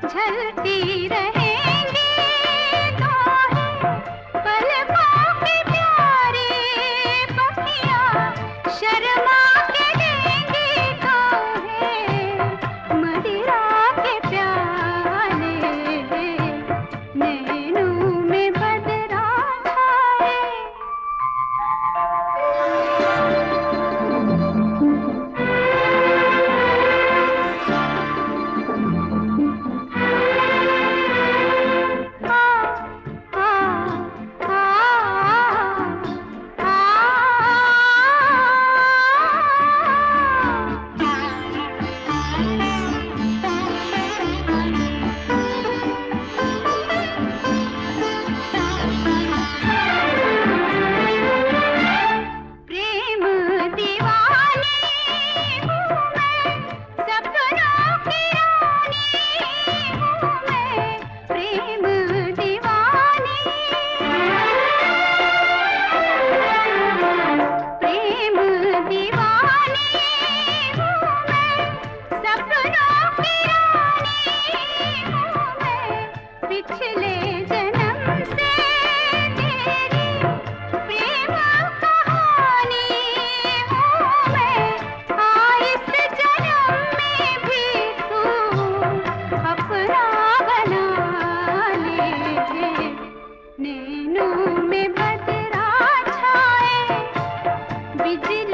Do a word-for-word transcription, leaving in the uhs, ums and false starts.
झलती रहेंगी तो है पलकों की प्यारी पखियाँ, शर्मा के देंगी तो है मदिरा के प्याले, नैनों में बदरा छाए। पिछले जन्म से तेरी प्रेम कहानी हूँ मैं, हाँ इस जन्म में भी तू अपना बना ले, नैनों में बदरा छाए बिजली